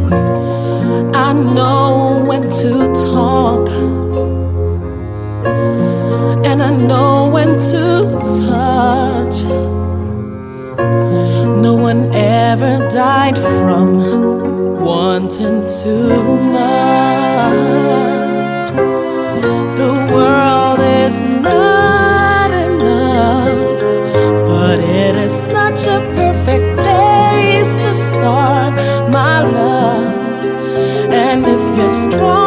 I know when to talk, and I know when to touch. No one ever died from wanting too much. The world is not enough, but it is such a perfect place to start, my love. And if you're strong